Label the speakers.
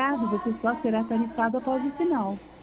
Speaker 1: caso, você só será tarifado após o final.